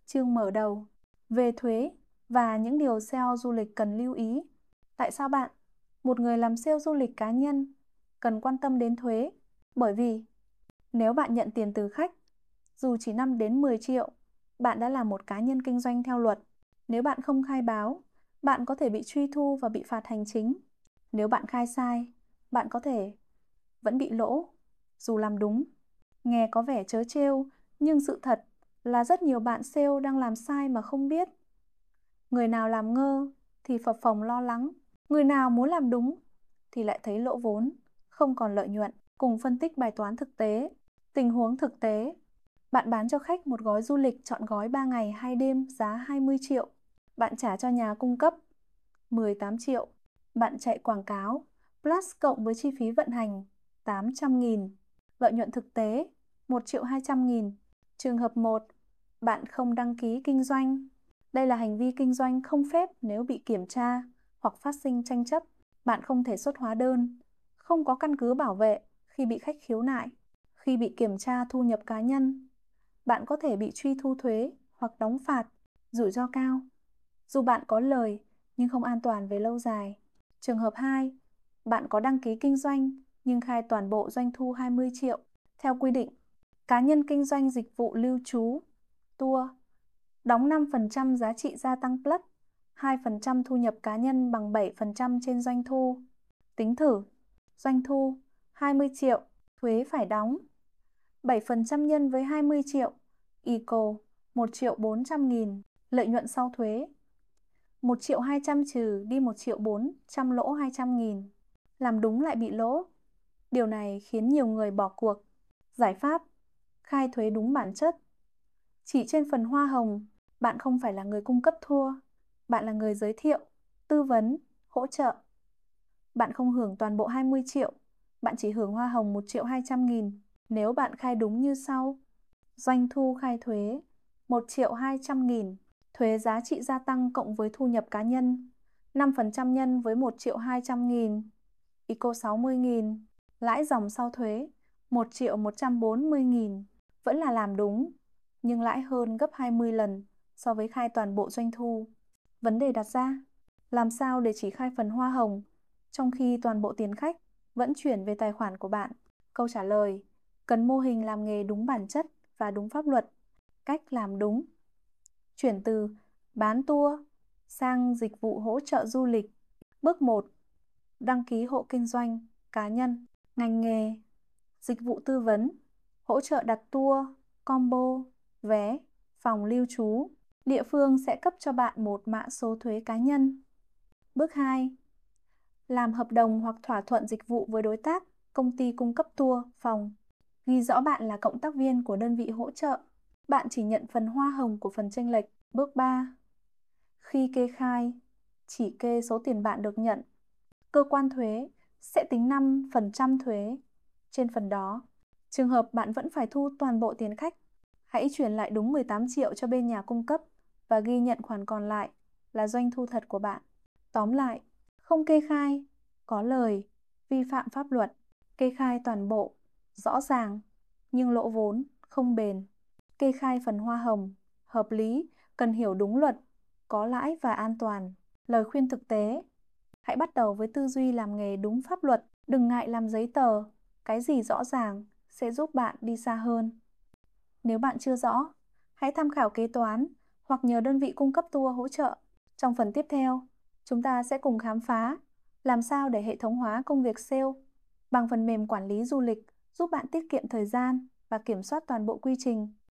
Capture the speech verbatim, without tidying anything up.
Chương mở đầu về thuế và những điều ét e o du lịch cần lưu ý. Tại sao bạn, một người làm sale du lịch cá nhân, cần quan tâm đến thuế? Bởi vì nếu bạn nhận tiền từ khách, dù chỉ năm đến mười triệu, bạn đã là một cá nhân kinh doanh theo luật. Nếu bạn không khai báo, bạn có thể bị truy thu và bị phạt hành chính. Nếu bạn khai sai, bạn có thể vẫn bị lỗ, dù làm đúng. Nghe có vẻ trớ trêu, nhưng sự thật là rất nhiều bạn sale đang làm sai mà không biết. Người nào làm ngơ thì phập phồng lo lắng, người nào muốn làm đúng thì lại thấy lỗ vốn, không còn lợi nhuận. Cùng phân tích bài toán thực tế. Tình huống thực tế, bạn bán cho khách một gói du lịch trọn gói ba ngày hai đêm giá hai mươi triệu. Bạn trả cho nhà cung cấp mười tám triệu. Bạn chạy quảng cáo plus cộng với chi phí vận hành tám trăm nghìn. Lợi nhuận thực tế một triệu hai trăm nghìn. Trường hợp một, bạn không đăng ký kinh doanh. Đây là hành vi kinh doanh không phép nếu bị kiểm tra hoặc phát sinh tranh chấp. Bạn không thể xuất hóa đơn, không có căn cứ bảo vệ khi bị khách khiếu nại. Khi bị kiểm tra thu nhập cá nhân, bạn có thể bị truy thu thuế hoặc đóng phạt, rủi ro cao. Dù bạn có lời nhưng không an toàn về lâu dài. Trường hợp hai, bạn có đăng ký kinh doanh nhưng khai toàn bộ doanh thu hai mươi triệu. Theo quy định, cá nhân kinh doanh dịch vụ lưu trú, tour, đóng năm phần trăm giá trị gia tăng plus hai phần trăm thu nhập cá nhân bằng bảy phần trăm trên doanh thu. Tính thử, doanh thu hai mươi triệu, thuế phải đóng bảy phần trăm nhân với hai mươi triệu equal một triệu bốn trăm nghìn. Lợi nhuận sau thuế một triệu hai trăm trừ đi một triệu bốn trăm, lỗ hai trăm nghìn. Làm đúng lại bị lỗ. Điều này khiến nhiều người bỏ cuộc. Giải pháp: khai thuế đúng bản chất. Chỉ trên phần hoa hồng, bạn không phải là người cung cấp tour, bạn là người giới thiệu, tư vấn, hỗ trợ. Bạn không hưởng toàn bộ hai mươi triệu, bạn chỉ hưởng hoa hồng một triệu hai trăm nghìn. Nếu bạn khai đúng như sau: doanh thu khai thuế một triệu hai trăm nghìn, thuế giá trị gia tăng cộng với thu nhập cá nhân năm phần trăm nhân với một triệu hai trăm nghìn equal sáu mươi nghìn, lãi dòng sau thuế một triệu một trăm bốn mươi nghìn. Vẫn là làm đúng, nhưng lãi hơn gấp hai mươi lần so với khai toàn bộ doanh thu. Vấn đề đặt ra, làm sao để chỉ khai phần hoa hồng trong khi toàn bộ tiền khách vẫn chuyển về tài khoản của bạn? Câu trả lời, cần mô hình làm nghề đúng bản chất và đúng pháp luật. Cách làm đúng: chuyển từ bán tour sang dịch vụ hỗ trợ du lịch. Bước một, đăng ký hộ kinh doanh cá nhân. Ngành nghề: dịch vụ tư vấn, hỗ trợ đặt tour, combo, vé, phòng lưu trú. Địa phương sẽ cấp cho bạn một mã số thuế cá nhân. Bước hai, làm hợp đồng hoặc thỏa thuận dịch vụ với đối tác, công ty cung cấp tour, phòng. Ghi rõ bạn là cộng tác viên của đơn vị hỗ trợ. Bạn chỉ nhận phần hoa hồng của phần chênh lệch. Bước ba, khi kê khai, chỉ kê số tiền bạn được nhận. Cơ quan thuế sẽ tính năm phần trăm thuế trên phần đó. Trường hợp bạn vẫn phải thu toàn bộ tiền khách, hãy chuyển lại đúng mười tám triệu cho bên nhà cung cấp và ghi nhận khoản còn lại là doanh thu thật của bạn. Tóm lại, không kê khai, có lời, vi phạm pháp luật. Kê khai toàn bộ, rõ ràng, nhưng lỗ vốn, không bền. Kê khai phần hoa hồng, hợp lý, cần hiểu đúng luật, có lãi và an toàn. Lời khuyên thực tế: hãy bắt đầu với tư duy làm nghề đúng pháp luật, đừng ngại làm giấy tờ, cái gì rõ ràng sẽ giúp bạn đi xa hơn. Nếu bạn chưa rõ, hãy tham khảo kế toán hoặc nhờ đơn vị cung cấp tour hỗ trợ. Trong phần tiếp theo, chúng ta sẽ cùng khám phá làm sao để hệ thống hóa công việc sale bằng phần mềm quản lý du lịch giúp bạn tiết kiệm thời gian và kiểm soát toàn bộ quy trình.